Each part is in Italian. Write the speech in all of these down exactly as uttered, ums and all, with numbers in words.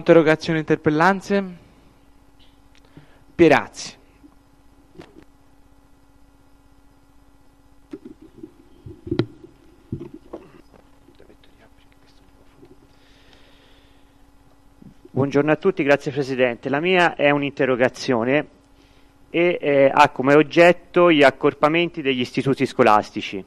Interrogazioni e interpellanze? Pierazzi. Buongiorno a tutti, grazie Presidente. La mia è un'interrogazione e eh, ha come oggetto gli accorpamenti degli istituti scolastici.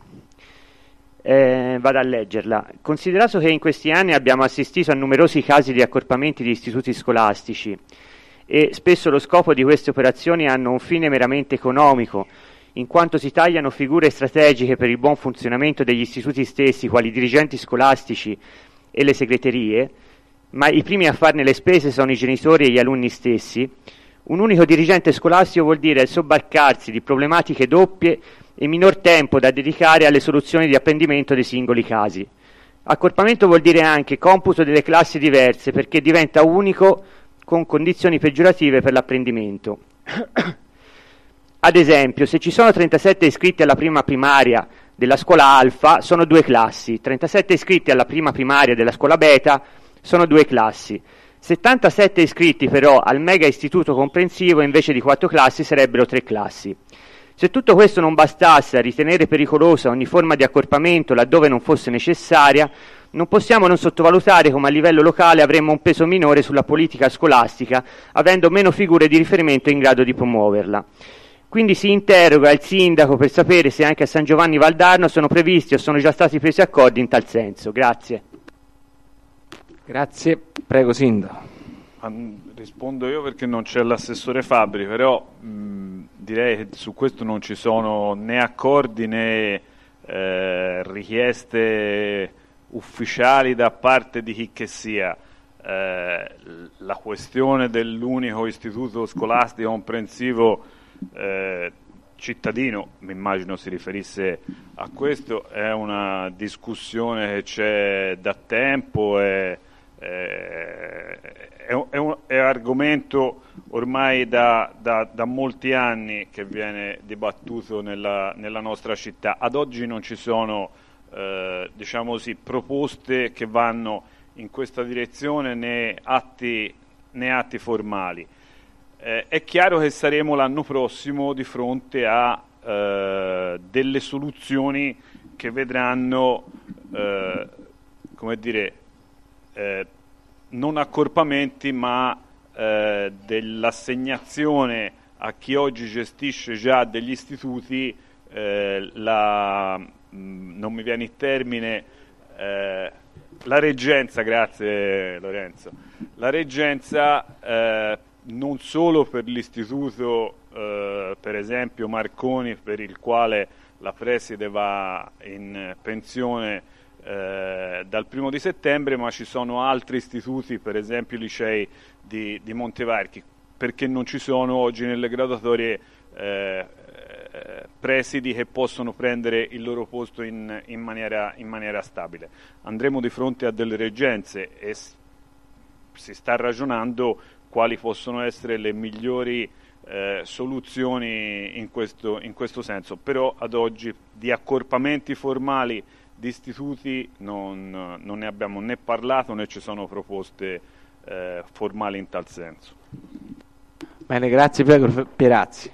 Eh, vado a leggerla. Considerato che in questi anni abbiamo assistito a numerosi casi di accorpamenti di istituti scolastici e spesso lo scopo di queste operazioni hanno un fine meramente economico, in quanto si tagliano figure strategiche per il buon funzionamento degli istituti stessi, quali i dirigenti scolastici e le segreterie, ma i primi a farne le spese sono i genitori e gli alunni stessi, un unico dirigente scolastico vuol dire sobbarcarsi di problematiche doppie e minor tempo da dedicare alle soluzioni di apprendimento dei singoli casi. Accorpamento vuol dire anche computo delle classi diverse, perché diventa unico con condizioni peggiorative per l'apprendimento. Ad esempio, se ci sono trentasette iscritti alla prima primaria della scuola alfa, sono due classi, trentasette iscritti alla prima primaria della scuola beta, sono due classi. settantasette iscritti però al mega istituto comprensivo invece di quattro classi sarebbero tre classi. Se tutto questo non bastasse a ritenere pericolosa ogni forma di accorpamento laddove non fosse necessaria, non possiamo non sottovalutare come a livello locale avremmo un peso minore sulla politica scolastica, avendo meno figure di riferimento in grado di promuoverla. Quindi si interroga il sindaco per sapere se anche a San Giovanni Valdarno sono previsti o sono già stati presi accordi in tal senso. Grazie. Grazie. Prego, sindaco. Rispondo io perché non c'è l'assessore Fabbri, però mh, direi che su questo non ci sono né accordi né eh, richieste ufficiali da parte di chi che sia. Eh, la questione dell'unico istituto scolastico comprensivo eh, cittadino, mi immagino si riferisse a questo, è una discussione che c'è da tempo e Eh, è, è, un, è argomento ormai da, da, da molti anni che viene dibattuto nella, nella nostra città. Ad oggi non ci sono eh, diciamo così, proposte che vanno in questa direzione né atti, né atti formali. Eh, è chiaro che saremo l'anno prossimo di fronte a eh, delle soluzioni che vedranno eh, come dire Eh, non accorpamenti ma eh, dell'assegnazione a chi oggi gestisce già degli istituti eh, la, mh, non mi viene il termine eh, la reggenza, grazie Lorenzo, la reggenza eh, non solo per l'istituto eh, per esempio Marconi, per il quale la preside va in pensione Eh, dal primo di settembre, ma ci sono altri istituti, per esempio i licei di, di Montevarchi, perché non ci sono oggi nelle graduatorie eh, eh, presidi che possono prendere il loro posto in, in, maniera, in maniera stabile. Andremo di fronte a delle reggenze e s- si sta ragionando quali possono essere le migliori eh, soluzioni in questo, in questo senso, però ad oggi di accorpamenti formali di istituti non, non ne abbiamo né parlato né ci sono proposte eh, formali in tal senso. Bene, grazie. Prego, Pierazzi.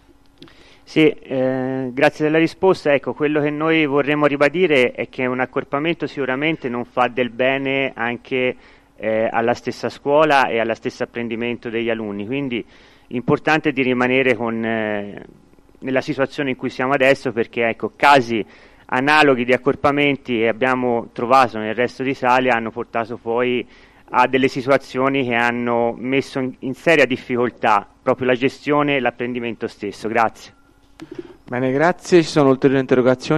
Sì, eh, grazie della risposta. Ecco, quello che noi vorremmo ribadire è che un accorpamento sicuramente non fa del bene anche eh, alla stessa scuola e allo stesso apprendimento degli alunni, quindi l'importante è di rimanere con, eh, nella situazione in cui siamo adesso, perché ecco, casi analoghi di accorpamenti che abbiamo trovato nel resto d'Italia hanno portato poi a delle situazioni che hanno messo in, in seria difficoltà proprio la gestione e l'apprendimento stesso. Grazie. Bene, grazie. Ci sono ulteriori interrogazioni?